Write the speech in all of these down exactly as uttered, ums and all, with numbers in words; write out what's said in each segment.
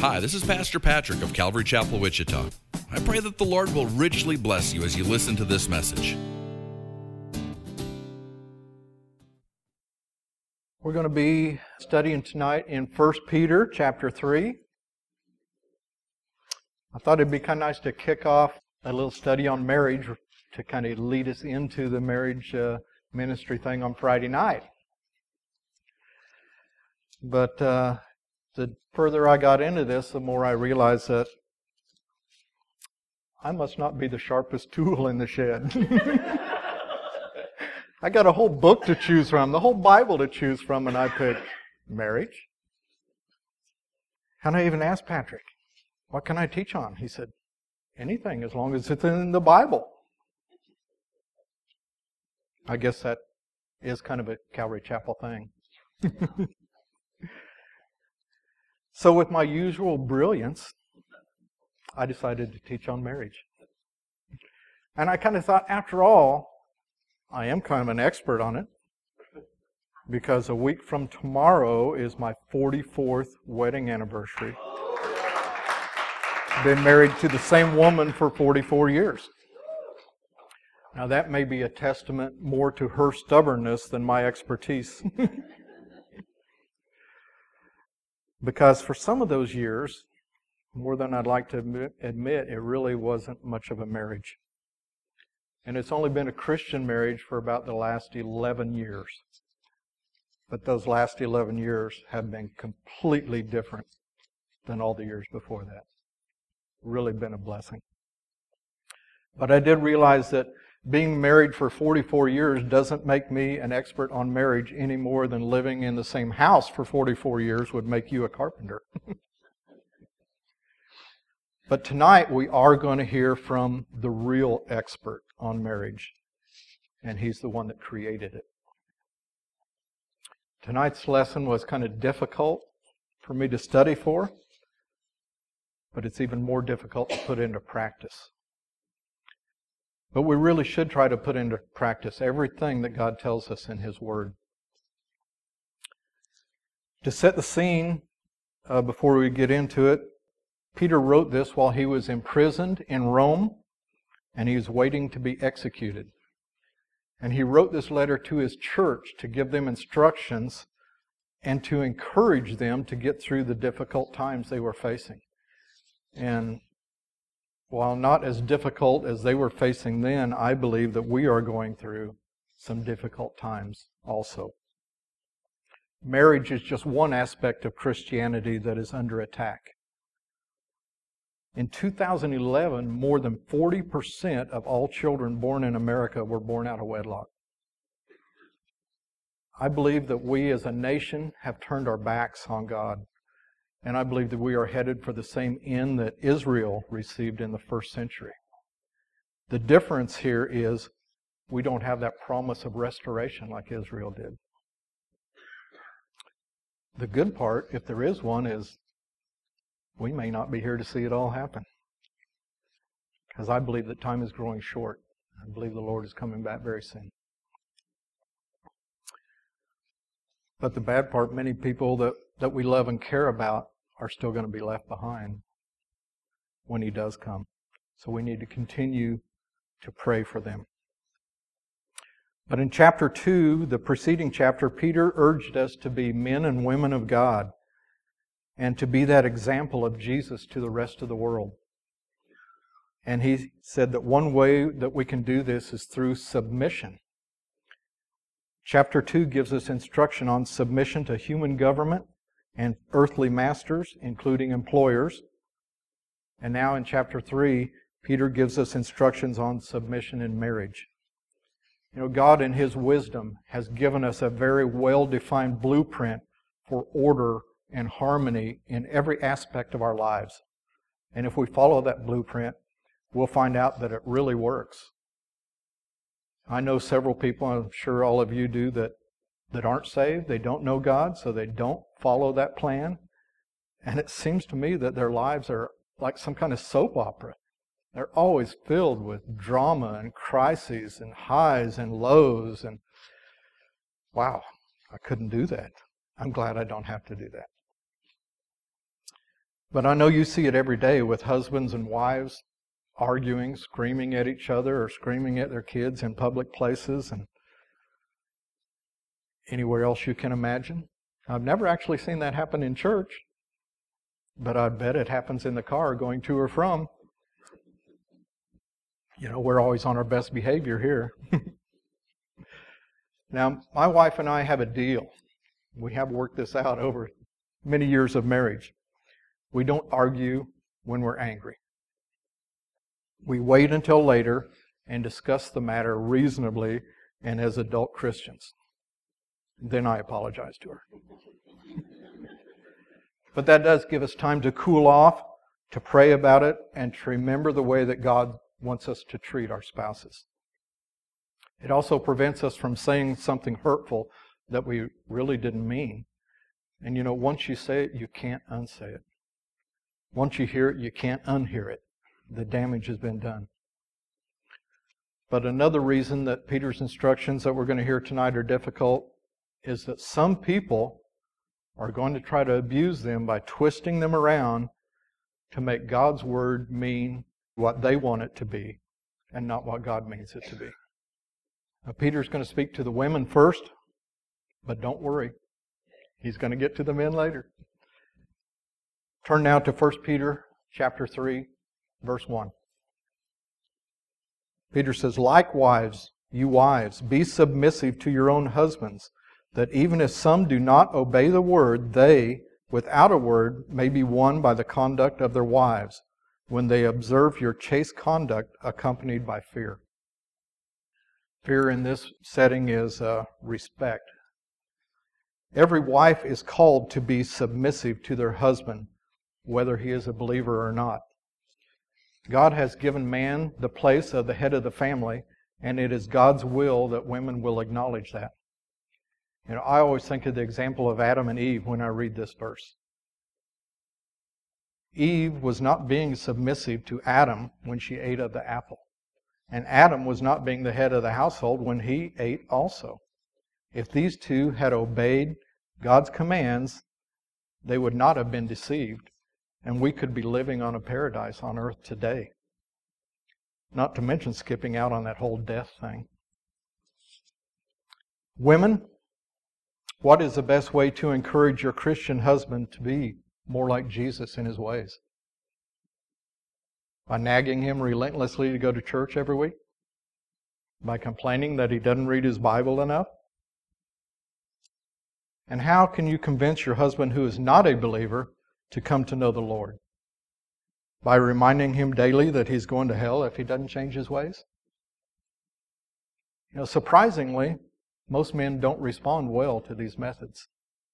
Hi, this is Pastor Patrick of Calvary Chapel, Wichita. I pray that the Lord will richly bless you as you listen to this message. We're going to be studying tonight in First Peter chapter three. I thought it'd be kind of nice to kick off a little study on marriage to kind of lead us into the marriage uh, ministry thing on Friday night. But uh, the further I got into this, the more I realized that I must not be the sharpest tool in the shed. I got a whole book to choose from, the whole Bible to choose from, and I picked marriage. And I even asked Patrick, what can I teach on? He said, anything, as long as it's in the Bible. I guess that is kind of a Calvary Chapel thing. So with my usual brilliance, I decided to teach on marriage. And I kind of thought, after all, I am kind of an expert on it, because a week from tomorrow is my forty-fourth wedding anniversary. Been married to the same woman for forty-four years. Now that may be a testament more to her stubbornness than my expertise. Because for some of those years, more than I'd like to admit, it really wasn't much of a marriage. And it's only been a Christian marriage for about the last eleven years. But those last eleven years have been completely different than all the years before that. Really been a blessing. But I did realize that being married for forty-four years doesn't make me an expert on marriage any more than living in the same house for forty-four years would make you a carpenter. But tonight we are going to hear from the real expert on marriage, and he's the one that created it. Tonight's lesson was kind of difficult for me to study for, but it's even more difficult to put into practice. But we really should try to put into practice everything that God tells us in His Word. To set the scene, uh, before we get into it, Peter wrote this while he was imprisoned in Rome, and he was waiting to be executed. And he wrote this letter to his church to give them instructions and to encourage them to get through the difficult times they were facing. And while not as difficult as they were facing then, I believe that we are going through some difficult times also. Marriage is just one aspect of Christianity that is under attack. In two thousand eleven, more than forty percent of all children born in America were born out of wedlock. I believe that we as a nation have turned our backs on God. And I believe that we are headed for the same end that Israel received in the first century. The difference here is we don't have that promise of restoration like Israel did. The good part, if there is one, is we may not be here to see it all happen. Because I believe that time is growing short. I believe the Lord is coming back very soon. But the bad part, many people that, that we love and care about are still going to be left behind when He does come. So we need to continue to pray for them. But in chapter two, the preceding chapter, Peter urged us to be men and women of God and to be that example of Jesus to the rest of the world. And he said that one way that we can do this is through submission. Chapter two gives us instruction on submission to human government and earthly masters, including employers. And now in chapter three, Peter gives us instructions on submission in marriage. You know, God in His wisdom has given us a very well-defined blueprint for order and harmony in every aspect of our lives. And if we follow that blueprint, we'll find out that it really works. I know several people, I'm sure all of you do, that that aren't saved. They don't know God, so they don't follow that plan. And it seems to me that their lives are like some kind of soap opera. They're always filled with drama and crises and highs and lows. And wow, I couldn't do that. I'm glad I don't have to do that. But I know you see it every day with husbands and wives arguing, screaming at each other or screaming at their kids in public places and anywhere else you can imagine. I've never actually seen that happen in church, but I bet it happens in the car going to or from. You know, we're always on our best behavior here. Now, my wife and I have a deal. We have worked this out over many years of marriage. We don't argue when we're angry. We wait until later and discuss the matter reasonably and as adult Christians. Then I apologize to her. But that does give us time to cool off, to pray about it, and to remember the way that God wants us to treat our spouses. It also prevents us from saying something hurtful that we really didn't mean. And you know, once you say it, you can't unsay it. Once you hear it, you can't unhear it. The damage has been done. But another reason that Peter's instructions that we're going to hear tonight are difficult is that some people are going to try to abuse them by twisting them around to make God's word mean what they want it to be and not what God means it to be. Now, Peter's going to speak to the women first, but don't worry. He's going to get to the men later. Turn now to First Peter chapter three, verse one. Peter says, "Likewise, you wives, be submissive to your own husbands, that even if some do not obey the word, they, without a word, may be won by the conduct of their wives, when they observe your chaste conduct accompanied by fear." Fear in this setting is uh, respect. Every wife is called to be submissive to their husband, whether he is a believer or not. God has given man the place of the head of the family, and it is God's will that women will acknowledge that. You know, I always think of the example of Adam and Eve when I read this verse. Eve was not being submissive to Adam when she ate of the apple. And Adam was not being the head of the household when he ate also. If these two had obeyed God's commands, they would not have been deceived, and we could be living on a paradise on earth today. Not to mention skipping out on that whole death thing. Women, what is the best way to encourage your Christian husband to be more like Jesus in his ways? By nagging him relentlessly to go to church every week? By complaining that he doesn't read his Bible enough? And how can you convince your husband who is not a believer to come to know the Lord? By reminding him daily that he's going to hell if he doesn't change his ways? You know, surprisingly, most men don't respond well to these methods.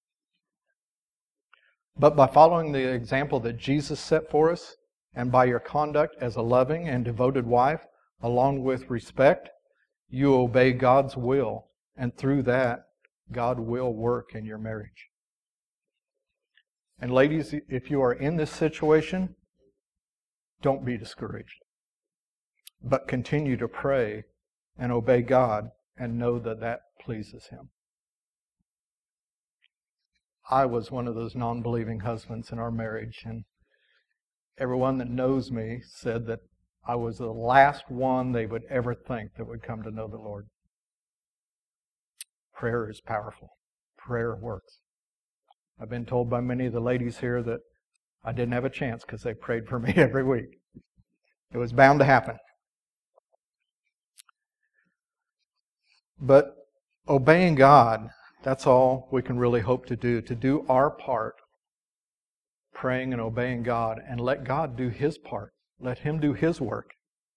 But by following the example that Jesus set for us, and by your conduct as a loving and devoted wife, along with respect, you obey God's will, and through that, God will work in your marriage. And ladies, if you are in this situation, don't be discouraged, but continue to pray and obey God and know that that pleases Him. I was one of those non-believing husbands in our marriage, and everyone that knows me said that I was the last one they would ever think that would come to know the Lord. Prayer is powerful. Prayer works. I've been told by many of the ladies here that I didn't have a chance because they prayed for me every week. It was bound to happen. But obeying God, that's all we can really hope to do, to do our part, praying and obeying God, and let God do His part. Let Him do His work.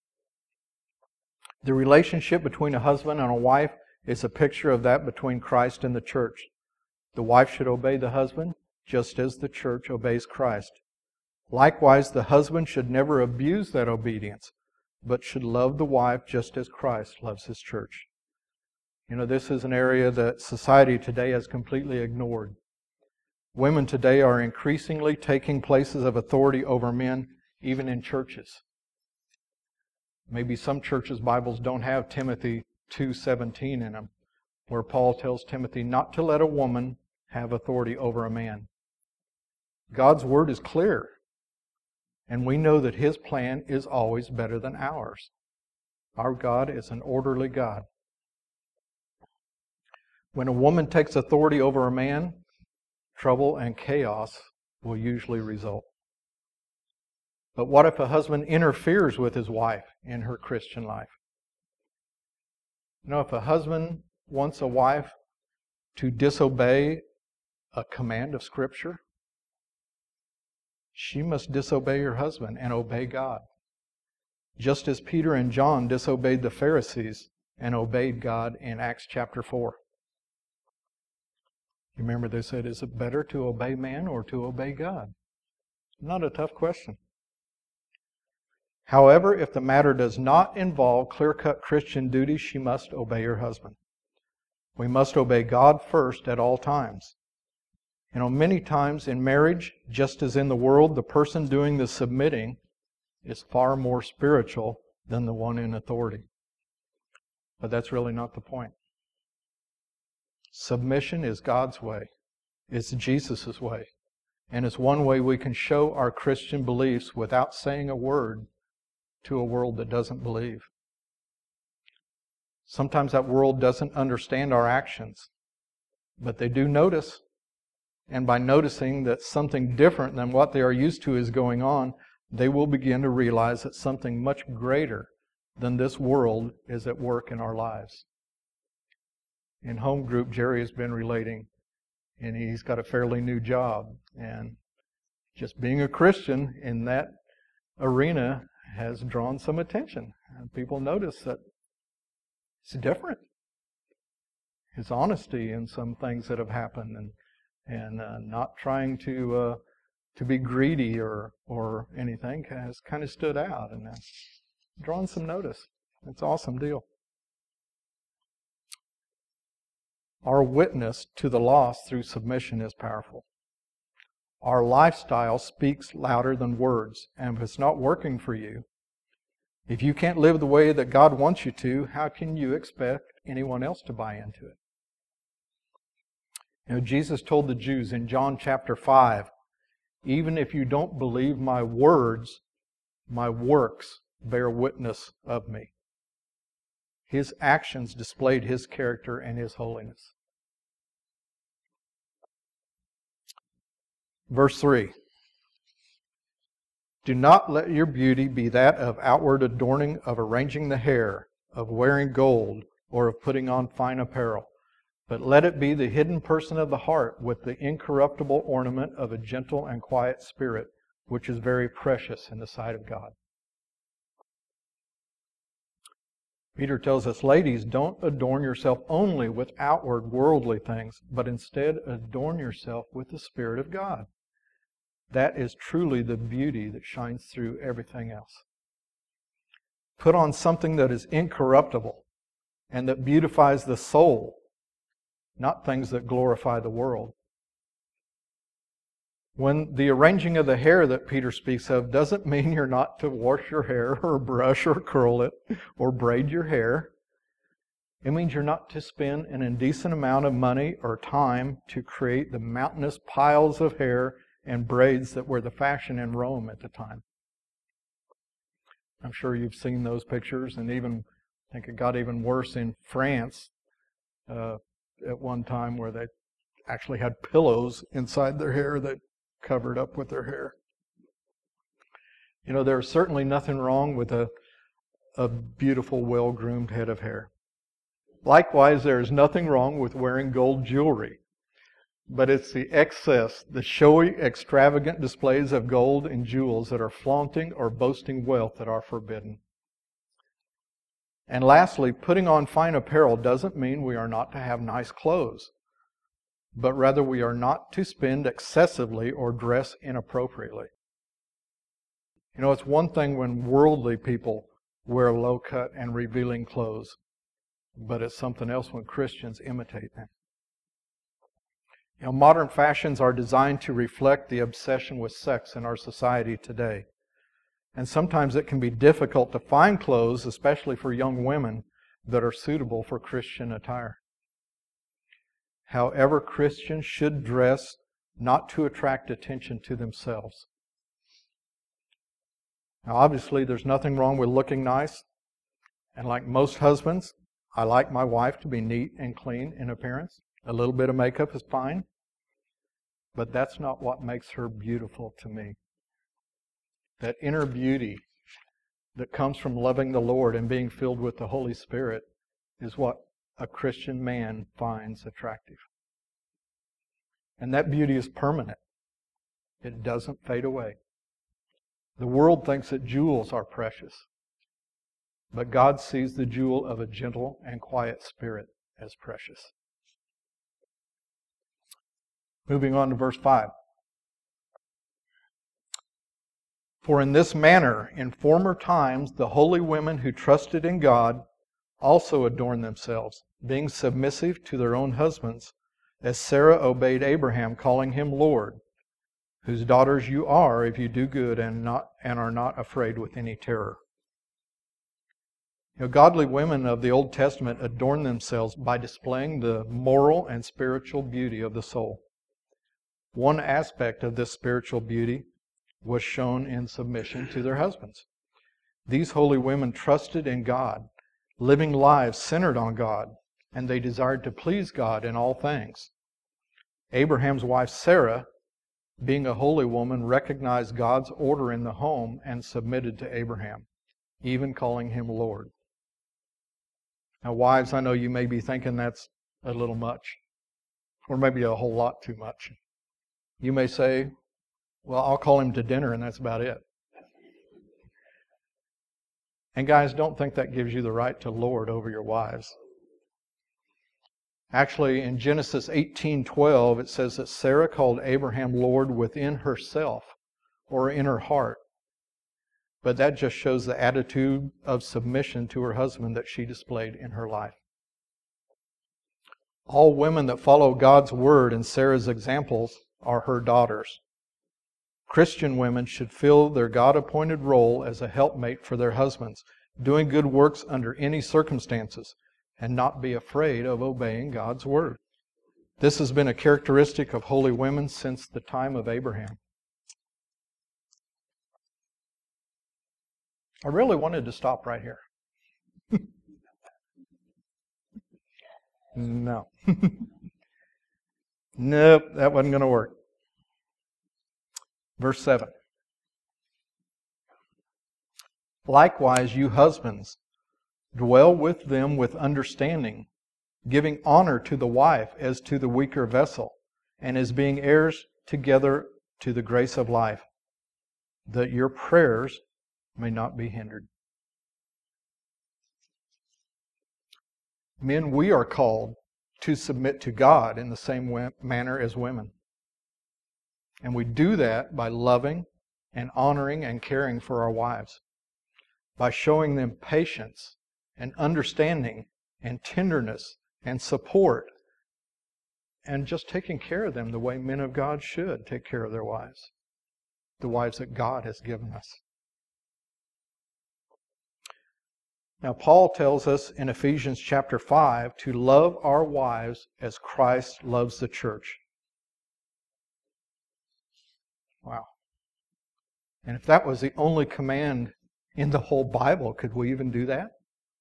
The relationship between a husband and a wife is a picture of that between Christ and the church. The wife should obey the husband just as the church obeys Christ. Likewise, the husband should never abuse that obedience, but should love the wife just as Christ loves His church. You know, this is an area that society today has completely ignored. Women today are increasingly taking places of authority over men, even in churches. Maybe some churches' Bibles don't have Timothy two seventeen in them, where Paul tells Timothy not to let a woman have authority over a man. God's word is clear. And we know that His plan is always better than ours. Our God is an orderly God. When a woman takes authority over a man, trouble and chaos will usually result. But what if a husband interferes with his wife in her Christian life? You know, if a husband wants a wife to disobey a command of Scripture, she must disobey her husband and obey God. Just as Peter and John disobeyed the Pharisees and obeyed God in Acts chapter four. You remember they said, is it better to obey man or to obey God? Not a tough question. However, if the matter does not involve clear-cut Christian duty, she must obey her husband. We must obey God first at all times. You know, many times in marriage, just as in the world, the person doing the submitting is far more spiritual than the one in authority. But that's really not the point. Submission is God's way. It's Jesus' way. And it's one way we can show our Christian beliefs without saying a word to a world that doesn't believe. Sometimes that world doesn't understand our actions, but they do notice. And by noticing that something different than what they are used to is going on, they will begin to realize that something much greater than this world is at work in our lives. In home group, Jerry has been relating, and he's got a fairly new job. And just being a Christian in that arena has drawn some attention. And people notice that it's different. His honesty in some things that have happened, and and uh, not trying to uh, to be greedy or or anything has kind of stood out and uh, drawn some notice. It's an awesome deal. Our witness to the lost through submission is powerful. Our lifestyle speaks louder than words, and if it's not working for you, if you can't live the way that God wants you to, how can you expect anyone else to buy into it? You know, Jesus told the Jews in John chapter five, even if you don't believe my words, my works bear witness of me. His actions displayed His character and His holiness. Verse three. Do not let your beauty be that of outward adorning, of arranging the hair, of wearing gold, or of putting on fine apparel. But let it be the hidden person of the heart with the incorruptible ornament of a gentle and quiet spirit, which is very precious in the sight of God. Peter tells us, ladies, don't adorn yourself only with outward worldly things, but instead adorn yourself with the Spirit of God. That is truly the beauty that shines through everything else. Put on something that is incorruptible and that beautifies the soul, not things that glorify the world. When the arranging of the hair that Peter speaks of doesn't mean you're not to wash your hair or brush or curl it or braid your hair. It means you're not to spend an indecent amount of money or time to create the mountainous piles of hair and braids that were the fashion in Rome at the time. I'm sure you've seen those pictures, and even I think it got even worse in France uh, at one time, where they actually had pillows inside their hair that covered up with their hair. You know, there's certainly nothing wrong with a, a beautiful, well-groomed head of hair. Likewise, there is nothing wrong with wearing gold jewelry. But it's the excess, the showy, extravagant displays of gold and jewels that are flaunting or boasting wealth that are forbidden. And lastly, putting on fine apparel doesn't mean we are not to have nice clothes, but rather we are not to spend excessively or dress inappropriately. You know, it's one thing when worldly people wear low-cut and revealing clothes, but it's something else when Christians imitate them. You know, modern fashions are designed to reflect the obsession with sex in our society today. And sometimes it can be difficult to find clothes, especially for young women, that are suitable for Christian attire. However, Christians should dress not to attract attention to themselves, Now, obviously, there's nothing wrong with looking nice. And like most husbands, I like my wife to be neat and clean in appearance. A little bit of makeup is fine. But that's not what makes her beautiful to me. That inner beauty that comes from loving the Lord and being filled with the Holy Spirit is what a Christian man finds attractive. And that beauty is permanent. It doesn't fade away. The world thinks that jewels are precious. But God sees the jewel of a gentle and quiet spirit as precious. Moving on to verse five. For in this manner, in former times, the holy women who trusted in God also adorned themselves, being submissive to their own husbands, as Sarah obeyed Abraham, calling him Lord, whose daughters you are if you do good and not and are not afraid with any terror. You know, godly women of the Old Testament adorn themselves by displaying the moral and spiritual beauty of the soul. One aspect of this spiritual beauty was shown in submission to their husbands. These holy women trusted in God, living lives centered on God, and they desired to please God in all things. Abraham's wife Sarah, being a holy woman, recognized God's order in the home and submitted to Abraham, even calling him Lord. Now, wives, I know you may be thinking that's a little much, or maybe a whole lot too much. You may say, well, I'll call him to dinner and that's about it. And guys, don't think that gives you the right to lord over your wives. Actually, in Genesis eighteen twelve, it says that Sarah called Abraham Lord within herself, or in her heart. But that just shows the attitude of submission to her husband that she displayed in her life. All women that follow God's word and Sarah's examples are her daughters. Christian women should fill their God-appointed role as a helpmate for their husbands, doing good works under any circumstances, and not be afraid of obeying God's word. This has been a characteristic of holy women since the time of Abraham. I really wanted to stop right here. No. Nope, that wasn't going to work. Verse seven. Likewise, you husbands, dwell with them with understanding, giving honor to the wife as to the weaker vessel, and as being heirs together to the grace of life, that your prayers may not be hindered. Men, we are called to submit to God in the same manner as women. And we do that by loving and honoring and caring for our wives, by showing them patience and understanding and tenderness and support, and just taking care of them the way men of God should take care of their wives, the wives that God has given us. Now, Paul tells us in Ephesians chapter five to love our wives as Christ loves the church. Wow. And if that was the only command in the whole Bible, could we even do that?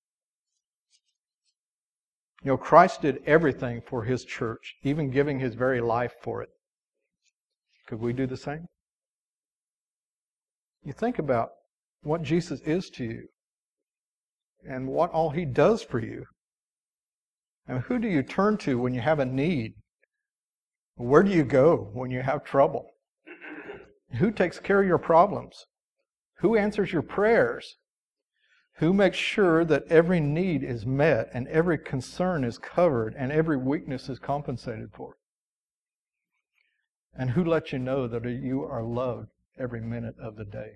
You know, Christ did everything for His church, even giving His very life for it. Could we do the same? You think about what Jesus is to you and what all He does for you. And who do you turn to when you have a need? Where do you go when you have trouble? Who takes care of your problems? Who answers your prayers? Who makes sure that every need is met and every concern is covered and every weakness is compensated for? And who lets you know that you are loved every minute of the day?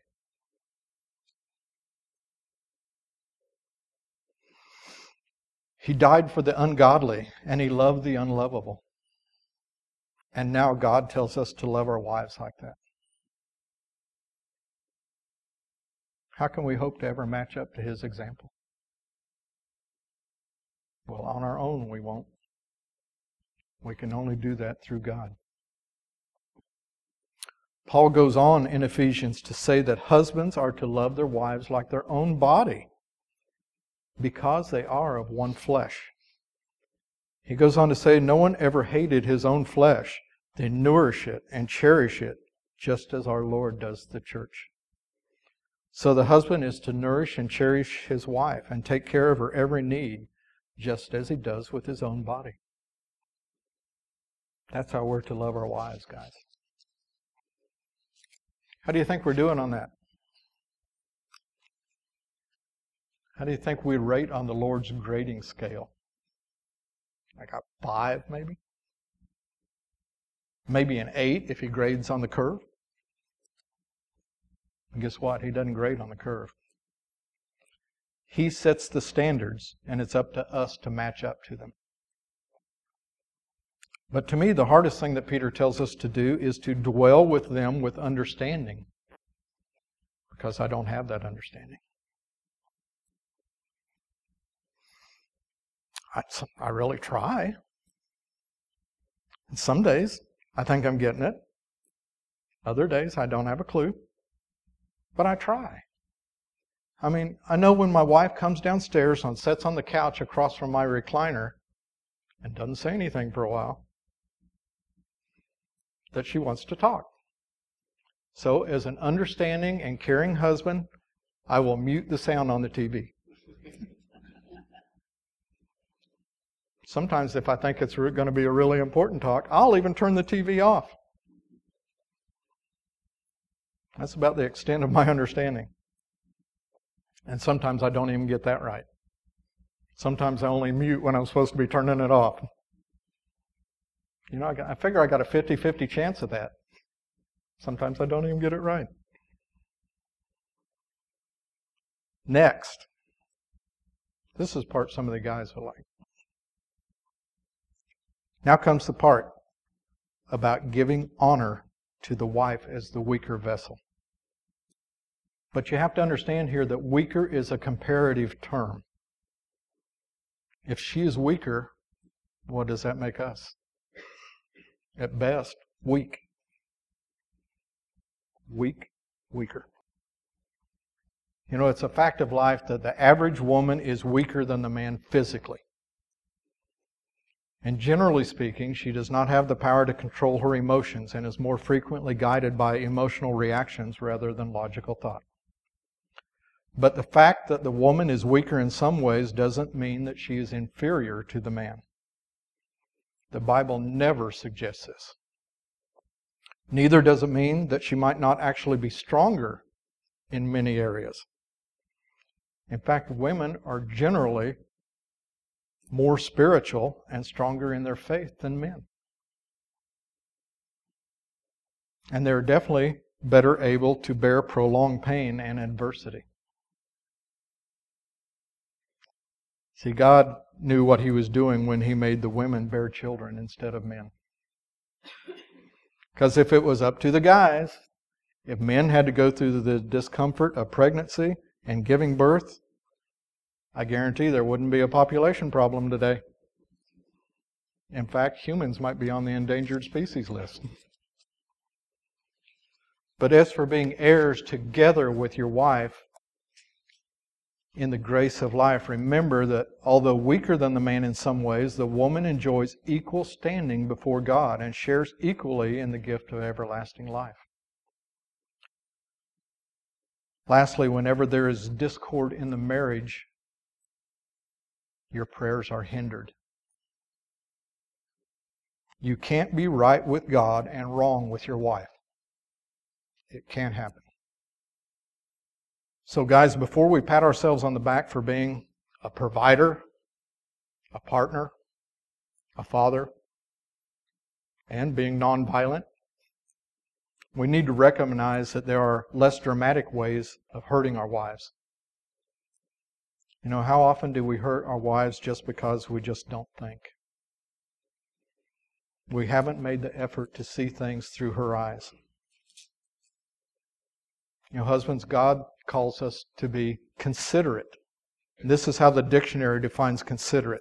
He died for the ungodly and He loved the unlovable. And now God tells us to love our wives like that. How can we hope to ever match up to His example? Well, on our own we won't. We can only do that through God. Paul goes on in Ephesians to say that husbands are to love their wives like their own body because they are of one flesh. He goes on to say, no one ever hated his own flesh. They nourish it and cherish it just as our Lord does the church. So the husband is to nourish and cherish his wife and take care of her every need just as he does with his own body. That's how we're to love our wives, guys. How do you think we're doing on that? How do you think we rate on the Lord's grading scale? Like a five, maybe? Maybe an eight if he grades on the curve. And guess what? He doesn't grade on the curve. He sets the standards, and it's up to us to match up to them. But to me, the hardest thing that Peter tells us to do is to dwell with them with understanding, because I don't have that understanding. I, I really try. And some days, I think I'm getting it. Other days, I don't have a clue. But I try. I mean, I know when my wife comes downstairs and sits on the couch across from my recliner and doesn't say anything for a while, that she wants to talk. So, as an understanding and caring husband, I will mute the sound on the T V. Sometimes if I think it's going to be a really important talk, I'll even turn the T V off. That's about the extent of my understanding. And sometimes I don't even get that right. Sometimes I only mute when I'm supposed to be turning it off. You know, I, got, I figure I got a fifty-fifty chance of that. Sometimes I don't even get it right. Next. This is part some of the guys will like. Now comes the part about giving honor to the wife as the weaker vessel. But you have to understand here that weaker is a comparative term. If she is weaker, what does that make us? At best, weak. Weak, weaker. You know, it's a fact of life that the average woman is weaker than the man physically. And generally speaking, she does not have the power to control her emotions and is more frequently guided by emotional reactions rather than logical thought. But the fact that the woman is weaker in some ways doesn't mean that she is inferior to the man. The Bible never suggests this. Neither does it mean that she might not actually be stronger in many areas. In fact, women are generally more spiritual and stronger in their faith than men. And they're definitely better able to bear prolonged pain and adversity. See, God knew what He was doing when He made the women bear children instead of men. Because if it was up to the guys, if men had to go through the discomfort of pregnancy and giving birth, I guarantee there wouldn't be a population problem today. In fact, humans might be on the endangered species list. But as for being heirs together with your wife in the grace of life, remember that although weaker than the man in some ways, the woman enjoys equal standing before God and shares equally in the gift of everlasting life. Lastly, whenever there is discord in the marriage, your prayers are hindered. You can't be right with God and wrong with your wife. It can't happen. So guys, before we pat ourselves on the back for being a provider, a partner, a father, and being nonviolent, we need to recognize that there are less dramatic ways of hurting our wives. You know, how often do we hurt our wives just because we just don't think? We haven't made the effort to see things through her eyes. You know, husbands, God calls us to be considerate. This is how the dictionary defines considerate.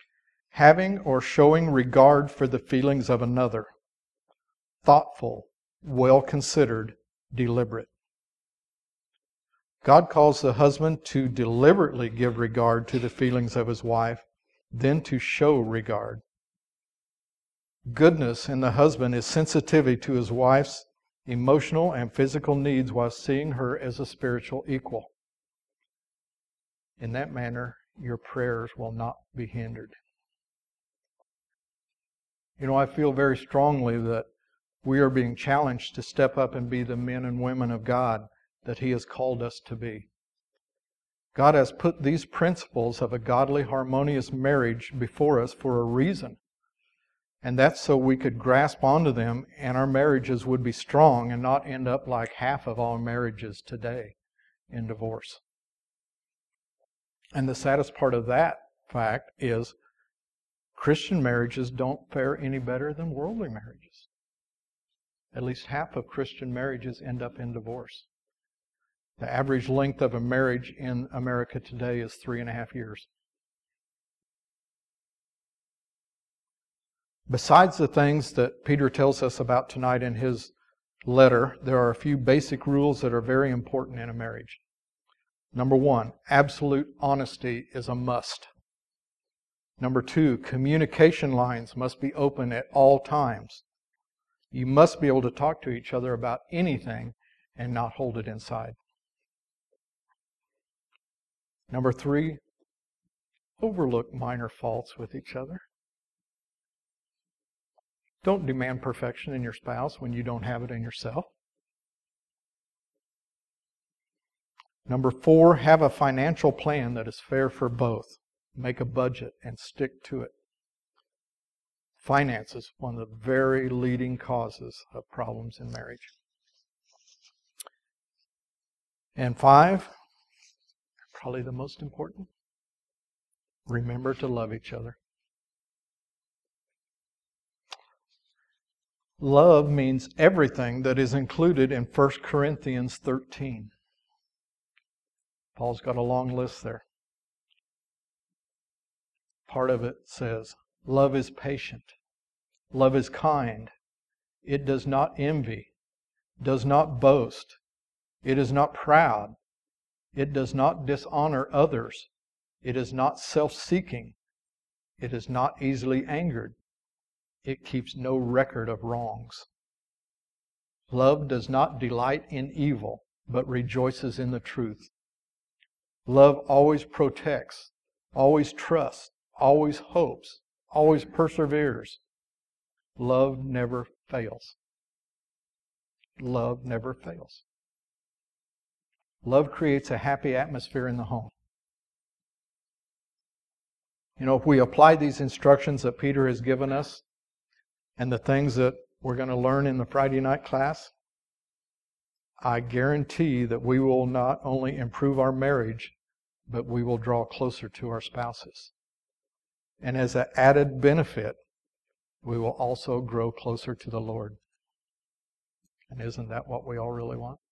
Having or showing regard for the feelings of another. Thoughtful, well considered, deliberate. God calls the husband to deliberately give regard to the feelings of his wife, then to show regard. Goodness in the husband is sensitivity to his wife's emotional and physical needs while seeing her as a spiritual equal. In that manner, your prayers will not be hindered. You know, I feel very strongly that we are being challenged to step up and be the men and women of God that He has called us to be. God has put these principles of a godly, harmonious marriage before us for a reason. And that's so we could grasp onto them and our marriages would be strong and not end up like half of all marriages today in divorce. And the saddest part of that fact is Christian marriages don't fare any better than worldly marriages. At least half of Christian marriages end up in divorce. The average length of a marriage in America today is three and a half years. Besides the things that Peter tells us about tonight in his letter, there are a few basic rules that are very important in a marriage. Number one, absolute honesty is a must. Number two, communication lines must be open at all times. You must be able to talk to each other about anything and not hold it inside. Number three, overlook minor faults with each other. Don't demand perfection in your spouse when you don't have it in yourself. Number four, have a financial plan that is fair for both. Make a budget and stick to it. Finance is one of the very leading causes of problems in marriage. And five, probably the most important, remember to love each other. Love means everything that is included in First Corinthians thirteen. Paul's got a long list there. Part of it says, love is patient. Love is kind. It does not envy. Does not boast. It is not proud. It does not dishonor others. It is not self-seeking. It is not easily angered. It keeps no record of wrongs. Love does not delight in evil, but rejoices in the truth. Love always protects, always trusts, always hopes, always perseveres. Love never fails. Love never fails. Love creates a happy atmosphere in the home. You know, if we apply these instructions that Peter has given us and the things that we're going to learn in the Friday night class, I guarantee that we will not only improve our marriage, but we will draw closer to our spouses. And as an added benefit, we will also grow closer to the Lord. And isn't that what we all really want?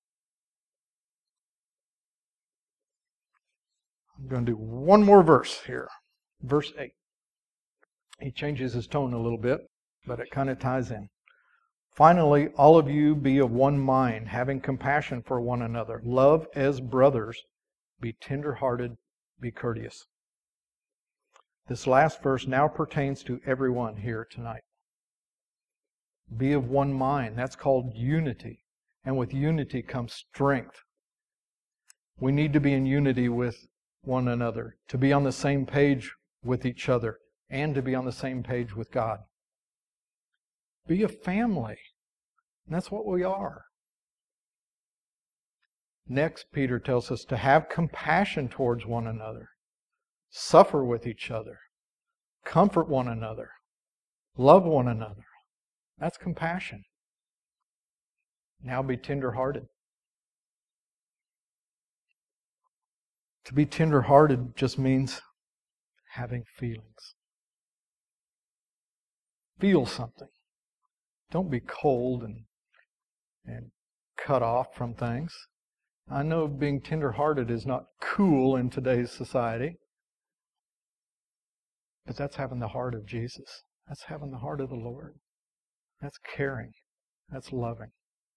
I'm going to do one more verse here. Verse eight. He changes his tone a little bit, but it kind of ties in. Finally, all of you be of one mind, having compassion for one another. Love as brothers. Be tender-hearted. Be courteous. This last verse now pertains to everyone here tonight. Be of one mind. That's called unity. And with unity comes strength. We need to be in unity with one another, to be on the same page with each other, and to be on the same page with God. Be a family. And that's what we are. Next, Peter tells us to have compassion towards one another, suffer with each other, comfort one another, love one another. That's compassion. Now be tender-hearted. To be tender-hearted just means having feelings. Feel something. Don't be cold and, and cut off from things. I know being tender-hearted is not cool in today's society, but that's having the heart of Jesus. That's having the heart of the Lord. That's caring. That's loving.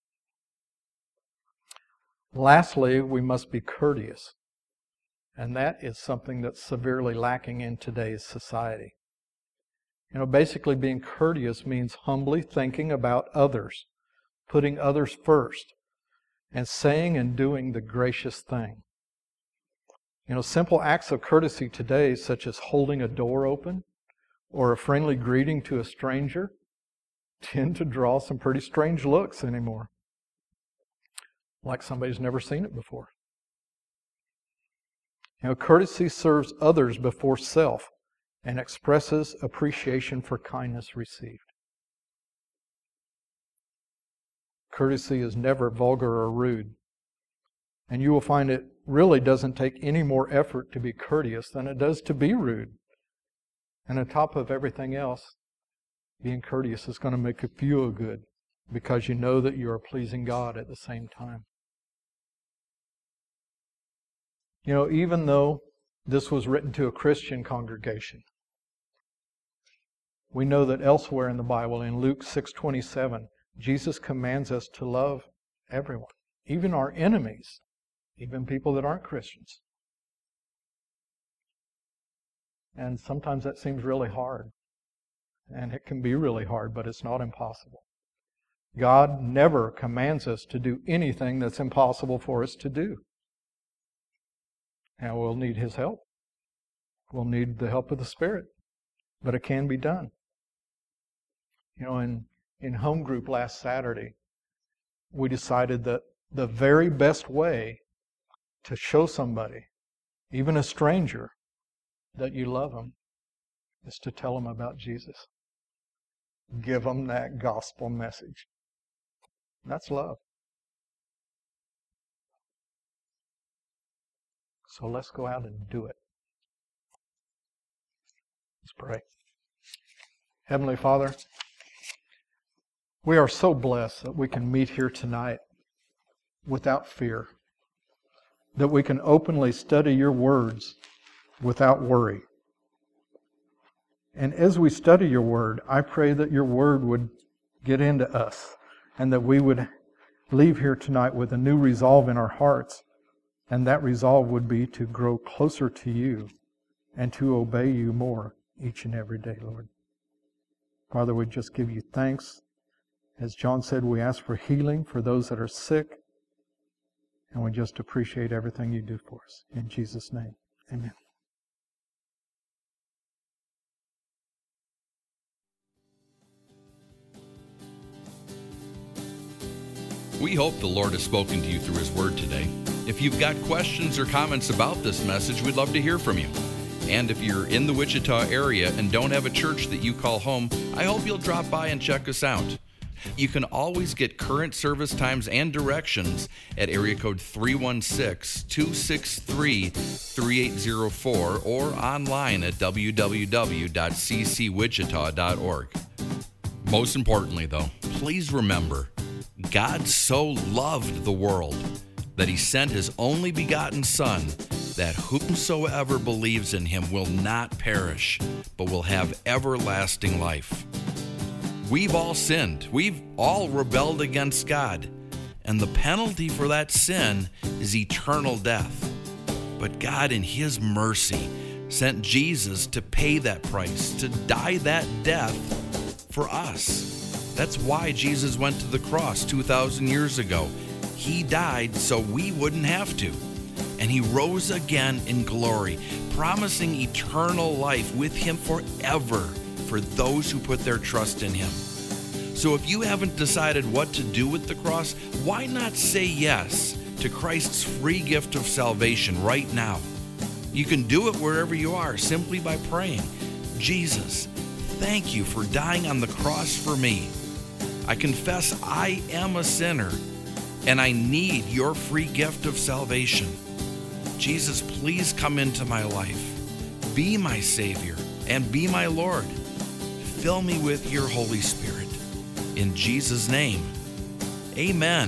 Lastly, we must be courteous. And that is something that's severely lacking in today's society. You know, basically being courteous means humbly thinking about others, putting others first, and saying and doing the gracious thing. You know, simple acts of courtesy today, such as holding a door open or a friendly greeting to a stranger, tend to draw some pretty strange looks anymore. Like somebody's never seen it before. You know, courtesy serves others before self and expresses appreciation for kindness received. Courtesy is never vulgar or rude. And you will find it really doesn't take any more effort to be courteous than it does to be rude. And on top of everything else, being courteous is going to make you feel good because you know that you are pleasing God at the same time. You know, even though this was written to a Christian congregation, we know that elsewhere in the Bible, in Luke six twenty-seven, Jesus commands us to love everyone, even our enemies, even people that aren't Christians. And sometimes that seems really hard. And it can be really hard, but it's not impossible. God never commands us to do anything that's impossible for us to do. And we'll need His help. We'll need the help of the Spirit. But it can be done. You know, in, in home group last Saturday, we decided that the very best way to show somebody, even a stranger, that you love them is to tell them about Jesus. Give them that gospel message. That's love. So let's go out and do it. Let's pray. Heavenly Father, we are so blessed that we can meet here tonight without fear, that we can openly study your words without worry. And as we study your word, I pray that your word would get into us and that we would leave here tonight with a new resolve in our hearts. And that resolve would be to grow closer to you and to obey you more each and every day, Lord. Father, we just give you thanks. As John said, we ask for healing for those that are sick. And we just appreciate everything you do for us. In Jesus' name, amen. We hope the Lord has spoken to you through His Word today. If you've got questions or comments about this message, we'd love to hear from you. And if you're in the Wichita area and don't have a church that you call home, I hope you'll drop by and check us out. You can always get current service times and directions at area code three one six, two six three, three eight zero four or online at w w w dot c c wichita dot org. Most importantly, though, please remember, God so loved the world that He sent His only begotten Son, that whomsoever believes in Him will not perish, but will have everlasting life. We've all sinned. We've all rebelled against God. And the penalty for that sin is eternal death. But God, in His mercy, sent Jesus to pay that price, to die that death for us. That's why Jesus went to the cross two thousand years ago. He died so we wouldn't have to. And He rose again in glory, promising eternal life with Him forever for those who put their trust in Him. So if you haven't decided what to do with the cross, why not say yes to Christ's free gift of salvation right now? You can do it wherever you are simply by praying, Jesus, thank you for dying on the cross for me. I confess I am a sinner and I need your free gift of salvation. Jesus, please come into my life. Be my Savior and be my Lord. Fill me with your Holy Spirit. In Jesus' name, amen.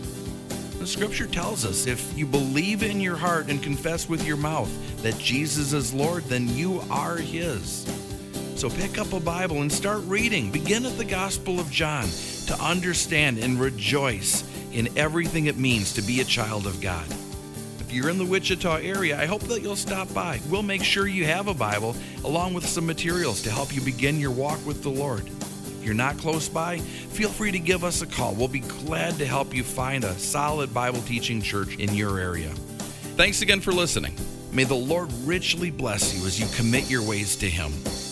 The Scripture tells us if you believe in your heart and confess with your mouth that Jesus is Lord, then you are His. So pick up a Bible and start reading. Begin at the Gospel of John. to understand and rejoice in everything it means to be a child of God. If you're in the Wichita area, I hope that you'll stop by. We'll make sure you have a Bible along with some materials to help you begin your walk with the Lord. If you're not close by, feel free to give us a call. We'll be glad to help you find a solid Bible teaching church in your area. Thanks again for listening. May the Lord richly bless you as you commit your ways to Him.